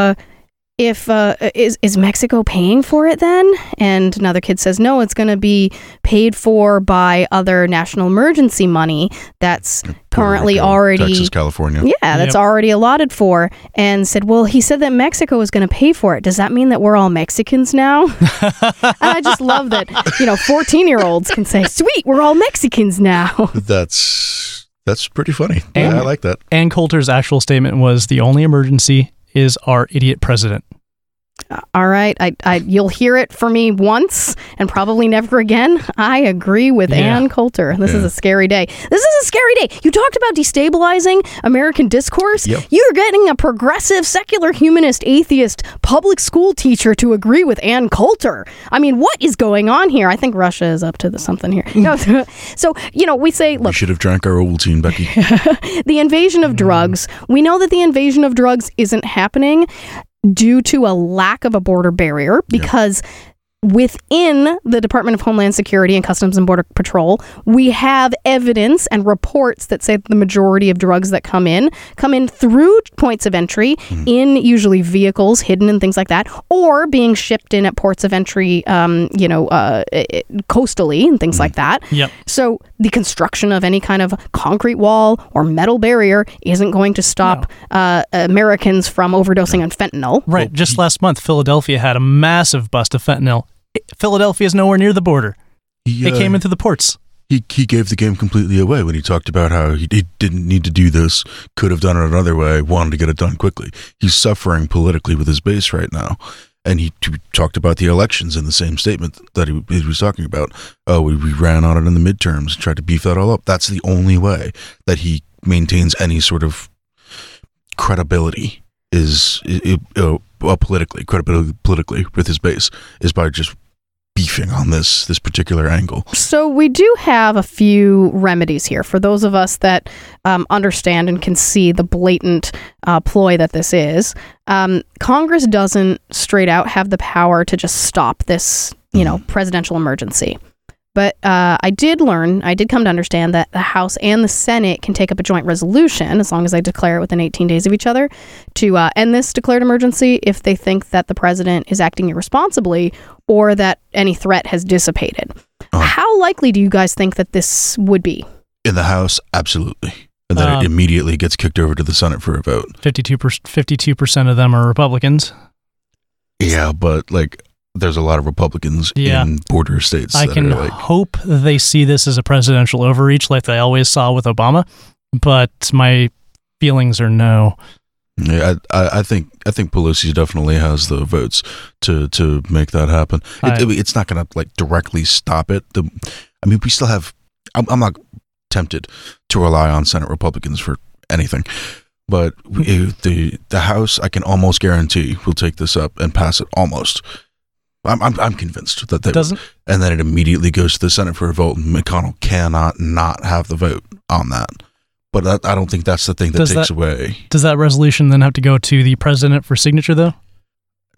is Mexico paying for it then? And another kid says, no, it's going to be paid for by other national emergency money that's currently already Texas, California. Yeah, that's already allotted for. And said, well, he said that Mexico is going to pay for it. Does that mean that we're all Mexicans now? And I just love that 14-year-olds can say, sweet, we're all Mexicans now. That's pretty funny. I like that. Ann Coulter's actual statement was, the only emergency is our idiot president. All right. You'll hear it for me once and probably never again. I agree with Ann Coulter. This is a scary day. This is a scary day. You talked about destabilizing American discourse. Yep. You're getting a progressive, secular, humanist, atheist, public school teacher to agree with Ann Coulter. I mean, what is going on here? I think Russia is up to something here. No, so, we say, look. We should have drank our Ovaltine, Becky. The invasion of drugs. We know that the invasion of drugs isn't happening due to a lack of a border barrier, because within the Department of Homeland Security and Customs and Border Patrol, we have evidence and reports that say that the majority of drugs that come in through points of entry in usually vehicles hidden and things like that, or being shipped in at ports of entry, coastally and things like that. Yep. So the construction of any kind of concrete wall or metal barrier isn't going to stop Americans from overdosing on fentanyl. Right. Just last month, Philadelphia had a massive bust of fentanyl. Philadelphia is nowhere near the border. It came into the ports. He gave the game completely away when he talked about how he didn't need to do this, could have done it another way, wanted to get it done quickly. He's suffering politically with his base right now. And he talked about the elections in the same statement that he was talking about. Oh, we ran on it in the midterms, tried to beef that all up. That's the only way that he maintains any sort of credibility politically with his base, is by just beefing on this particular angle. So we do have a few remedies here for those of us that understand and can see the blatant ploy that this is. Congress doesn't straight out have the power to just stop this, presidential emergency. But I did come to understand that the House and the Senate can take up a joint resolution, as long as they declare it within 18 days of each other, to end this declared emergency if they think that the president is acting irresponsibly or that any threat has dissipated. How likely do you guys think that this would be? In the House, absolutely. And then it immediately gets kicked over to the Senate for a vote. 52% of them are Republicans. Yeah, but there's a lot of Republicans in border states. I can hope they see this as a presidential overreach like they always saw with Obama, but my feelings are no. Yeah, I think Pelosi definitely has the votes to make that happen. It's not going to directly stop it. We still have. I'm not tempted to rely on Senate Republicans for anything, but the House, I can almost guarantee, will take this up and pass it. Almost. I'm convinced that they doesn't, and then it immediately goes to the Senate for a vote, and McConnell cannot not have the vote on that. But I don't think that's the thing that takes away. Does that resolution then have to go to the president for signature, though?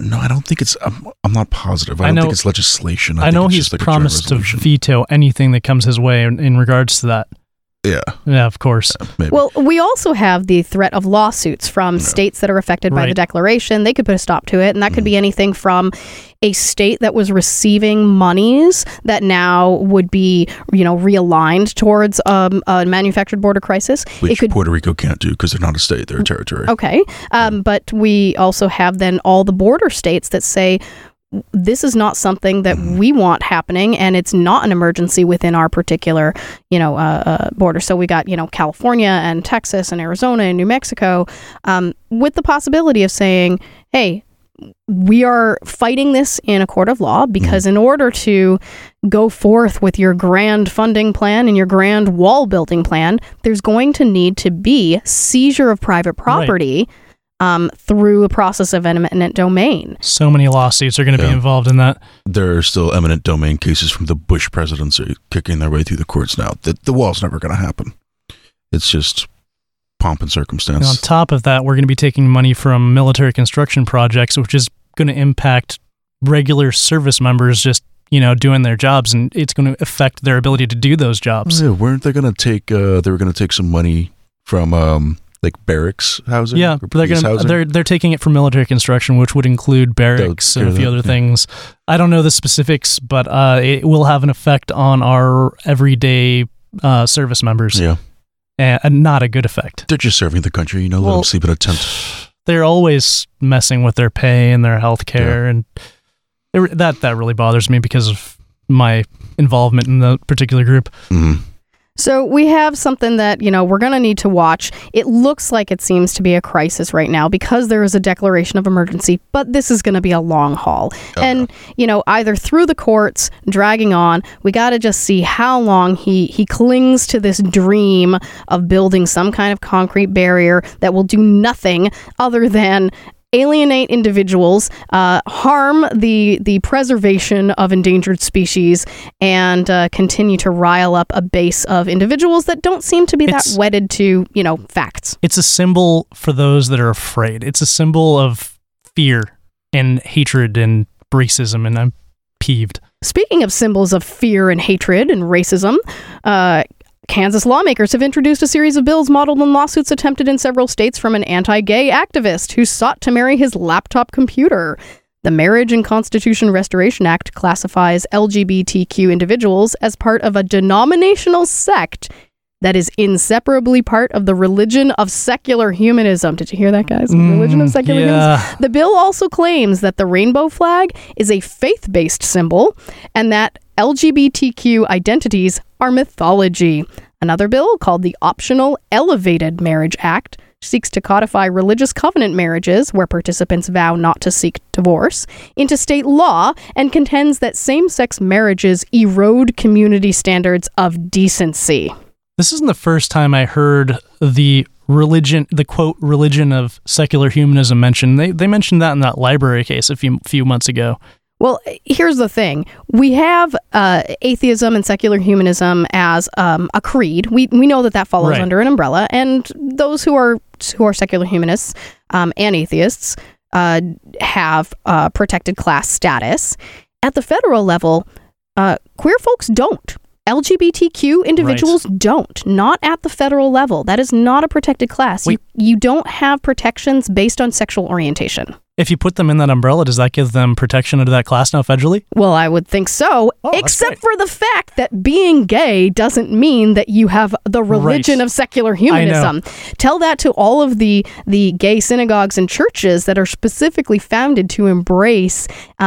No, I don't think it's. I'm not positive. I don't think it's legislation. I know he's promised to veto anything that comes his way in regards to that. Yeah, of course. Maybe. Well, we also have the threat of lawsuits from states that are affected by the declaration. They could put a stop to it, and that could be anything from a state that was receiving monies that now would be, realigned towards a manufactured border crisis. Which Puerto Rico can't do because they're not a state; they're a territory. Okay, but we also have then all the border states that say, this is not something that we want happening, and it's not an emergency within our particular, border. So we got, California and Texas and Arizona and New Mexico, with the possibility of saying, hey, we are fighting this in a court of law because in order to go forth with your grand funding plan and your grand wall building plan, there's going to need to be seizure of private property. Through a process of eminent domain. So many lawsuits are going to be involved in that. There are still eminent domain cases from the Bush presidency kicking their way through the courts now. The wall's never going to happen. It's just pomp and circumstance. And on top of that, we're going to be taking money from military construction projects, which is going to impact regular service members just doing their jobs, and it's going to affect their ability to do those jobs. Yeah, weren't they going to take? They were going to take some money from like barracks housing. Yeah, they're taking it from military construction, which would include barracks and a few other things. I don't know the specifics, but it will have an effect on our everyday service members. Yeah, and not a good effect. They're just serving the country, let them sleep in a tent. They're always messing with their pay and their health care, and that really bothers me because of my involvement in the particular group. Mm-hmm. So we have something that, we're going to need to watch. It looks like it seems to be a crisis right now because there is a declaration of emergency, but this is going to be a long haul. And, either through the courts, dragging on, we got to just see how long he clings to this dream of building some kind of concrete barrier that will do nothing other than alienate individuals, harm the preservation of endangered species, and continue to rile up a base of individuals that don't seem to be that wedded to, facts. It's a symbol for those that are afraid. It's a symbol of fear and hatred and racism, and I'm peeved. Speaking of symbols of fear and hatred and racism, Kansas lawmakers have introduced a series of bills modeled on lawsuits attempted in several states from an anti-gay activist who sought to marry his laptop computer. The Marriage and Constitution Restoration Act classifies LGBTQ individuals as part of a denominational sect that is inseparably part of the religion of secular humanism. Did you hear that, guys? Religion of secular humanism. The bill also claims that the rainbow flag is a faith-based symbol and that LGBTQ identities are mythology. Another bill, called the Optional Elevated Marriage Act, seeks to codify religious covenant marriages, where participants vow not to seek divorce, into state law and contends that same-sex marriages erode community standards of decency. This isn't the first time I heard the quote, religion of secular humanism mentioned. They mentioned that in that library case a few months ago. Well, here's the thing. We have atheism and secular humanism as a creed. We know that follows under an umbrella, and those who are secular humanists and atheists have protected class status. At the federal level, queer folks don't. LGBTQ individuals don't. Not at the federal level. That is not a protected class. You don't have protections based on sexual orientation. If you put them in that umbrella, does that give them protection under that class now federally? Well, I would think so, except for the fact that being gay doesn't mean that you have the religion of secular humanism. Tell that to all of the gay synagogues and churches that are specifically founded to embrace,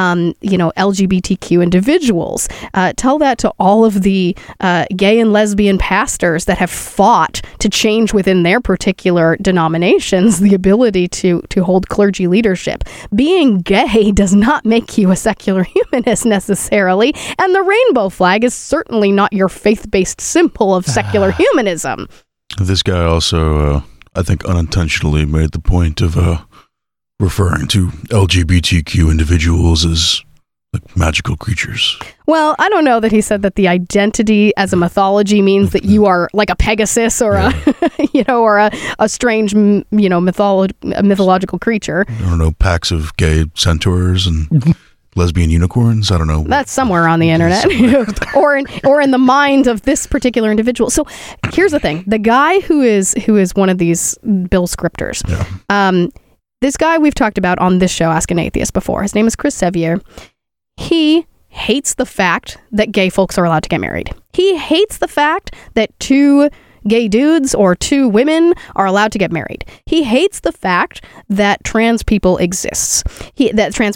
LGBTQ individuals. Tell that to all of the gay and lesbian pastors that have fought to change within their particular denominations the ability to hold clergy leadership. Being gay does not make you a secular humanist necessarily, and the rainbow flag is certainly not your faith-based symbol of secular humanism. This guy also, I think, unintentionally made the point of referring to LGBTQ individuals as like magical creatures. Well, I don't know that he said that the identity as a mythology means that you are like a Pegasus or a strange, mythological creature. I don't know, packs of gay centaurs and lesbian unicorns. I don't know. That's somewhere on the internet, or in the mind of this particular individual. So here's the thing: the guy who is one of these bill scripters. Yeah. This guy we've talked about on this show, Ask an Atheist, before. His name is Chris Sevier. He hates the fact that gay folks are allowed to get married. He hates the fact that two gay dudes or two women are allowed to get married. He hates the fact that trans people exist. He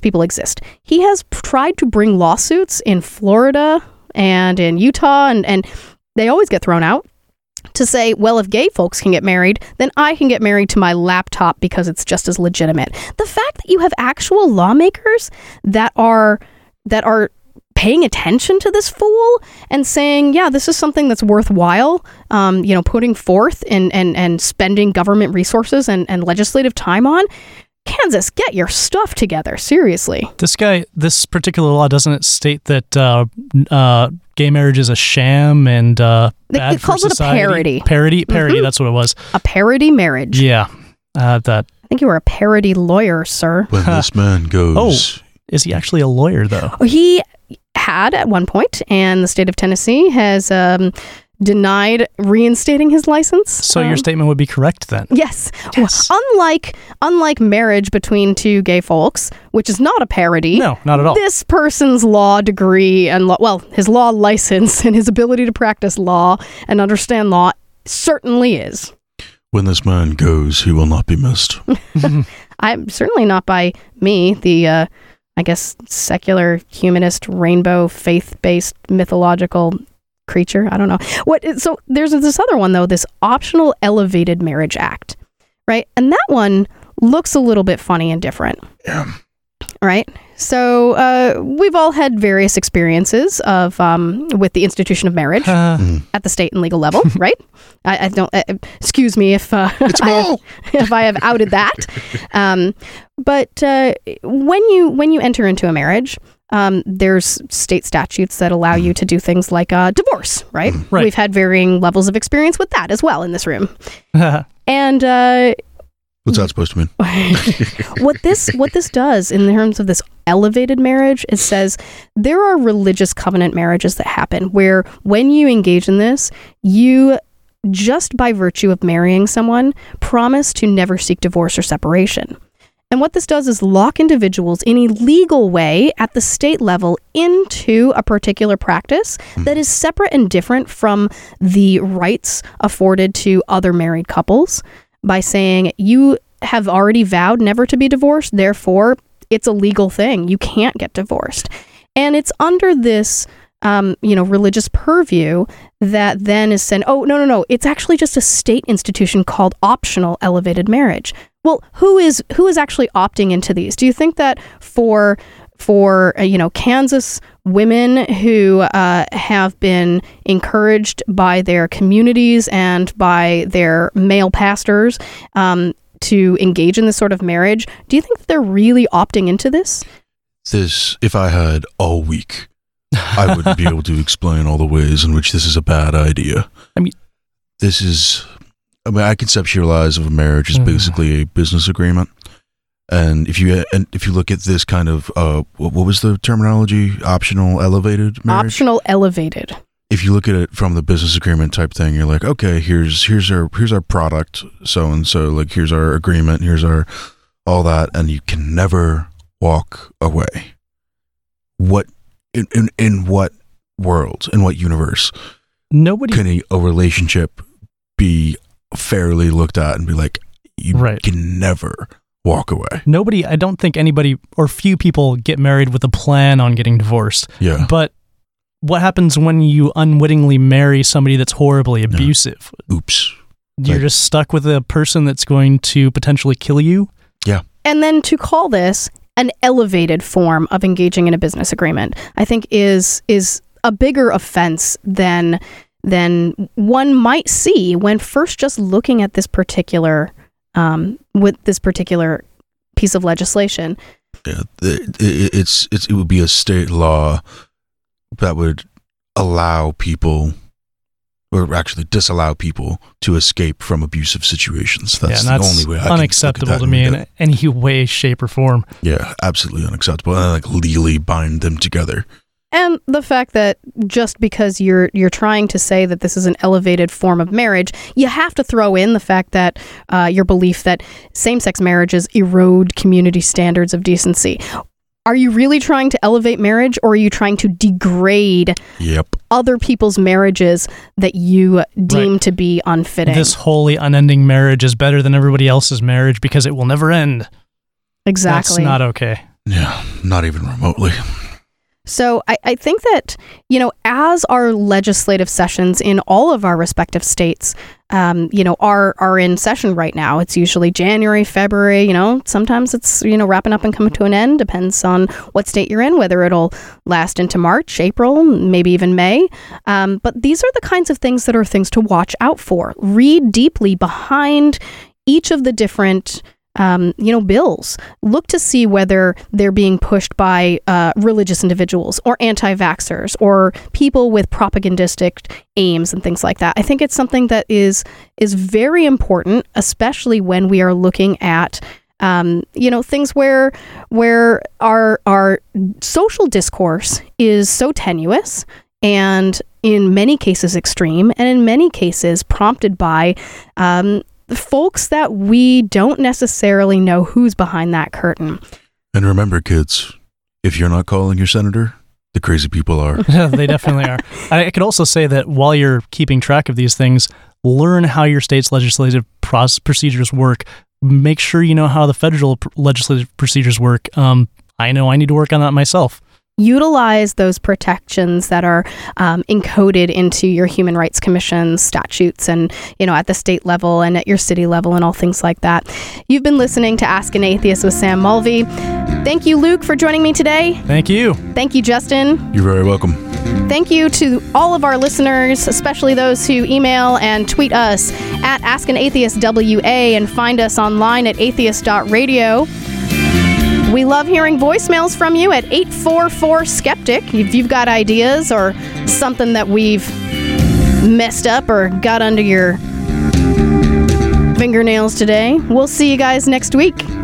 has tried to bring lawsuits in Florida and in Utah, and they always get thrown out, to say, well, if gay folks can get married, then I can get married to my laptop because it's just as legitimate. The fact that you have actual lawmakers that are paying attention to this fool and saying, yeah, this is something that's worthwhile, putting forth and spending government resources and legislative time on. Kansas, get your stuff together. Seriously. This particular law doesn't state that gay marriage is a sham and bad it calls for society. It a parody. Parody, Mm-hmm. That's what it was. A parody marriage. Yeah, that. I think you were a parody lawyer, sir. When this man goes. Oh, is he actually a lawyer, though? He had at one point, and the state of Tennessee has denied reinstating his license. So your statement would be correct then? Yes. Well, unlike marriage between two gay folks, which is not a parody. No, not at all. This person's law degree and his law license and his ability to practice law and understand law certainly is. When this man goes, he will not be missed. I'm certainly not by me, the I guess secular, humanist, rainbow, faith-based, mythological creature. I don't know. So there's this other one, though, this Optional Elevated Marriage Act, right? And that one looks a little bit funny and different. Yeah. Right? So we've all had various experiences of with the institution of marriage at the state and legal level, right? I don't. Excuse me if if I have outed that. But when you enter into a marriage, there's state statutes that allow you to do things like divorce, right? Right. We've had varying levels of experience with that as well in this room, and. What's that supposed to mean? What this does in terms of this elevated marriage, it says there are religious covenant marriages that happen where when you engage in this, you, just by virtue of marrying someone, promise to never seek divorce or separation. And what this does is lock individuals in a legal way at the state level into a particular practice that is separate and different from the rights afforded to other married couples, by saying you have already vowed never to be divorced, therefore it's a legal thing. You can't get divorced. And it's under this religious purview that then is said, oh, no, it's actually just a state institution called Optional Elevated Marriage. Well, who is actually opting into these? Do you think that for Kansas women who have been encouraged by their communities and by their male pastors to engage in this sort of marriage, do you think that they're really opting into this? If I had all week, I would be able to explain all the ways in which this is a bad idea. I conceptualize of a marriage as basically a business agreement. And if you look at this kind of what was the terminology? Optional elevated marriage? Optional elevated. If you look at it from the business agreement type thing, you're like, okay, here's our product, so and so, like here's our agreement, here's our all that, and you can never walk away. What in what world, in what universe can a relationship be fairly looked at and be like, you can never walk away? I don't think anybody or few people get married with a plan on getting divorced. Yeah. But what happens when you unwittingly marry somebody that's horribly abusive? Oops. You're just stuck with a person that's going to potentially kill you? Yeah. And then to call this an elevated form of engaging in a business agreement, I think is a bigger offense than one might see when first just looking at this particular with this particular piece of legislation. Yeah, it would be a state law that would allow people, or actually disallow people, to escape from abusive situations. That's the only way. Unacceptable to me in any way, shape, or form. Yeah, absolutely unacceptable. And like legally bind them together. And the fact that just because you're trying to say that this is an elevated form of marriage, you have to throw in the fact that your belief that same-sex marriages erode community standards of decency. Are you really trying to elevate marriage, or are you trying to degrade other people's marriages that you deem to be unfitting? This holy, unending marriage is better than everybody else's marriage because it will never end. Exactly. That's not okay. Yeah, not even remotely. So I think that, as our legislative sessions in all of our respective states, are in session right now, it's usually January, February, sometimes it's, wrapping up and coming to an end, depends on what state you're in, whether it'll last into March, April, maybe even May. But these are the kinds of things that are things to watch out for. Read deeply behind each of the different bills. Look to see whether they're being pushed by religious individuals or anti-vaxxers or people with propagandistic aims and things like that. I think it's something that is very important, especially when we are looking at things where our social discourse is so tenuous and in many cases extreme, and in many cases prompted by folks that we don't necessarily know who's behind that curtain. And remember, kids, if you're not calling your senator, the crazy people are. They definitely are. I could also say that while you're keeping track of these things, learn how your state's legislative procedures work. Make sure you know how the federal legislative procedures work. I know I need to work on that myself. Utilize those protections that are encoded into your Human Rights Commission statutes and, at the state level and at your city level and all things like that. You've been listening to Ask an Atheist with Sam Mulvey. Thank you, Luke, for joining me today. Thank you. Thank you, Justin. You're very welcome. Thank you to all of our listeners, especially those who email and tweet us at Ask an Atheist WA and find us online at atheist.radio. We love hearing voicemails from you at 844-SKEPTIC. If you've got ideas or something that we've messed up or got under your fingernails today, we'll see you guys next week.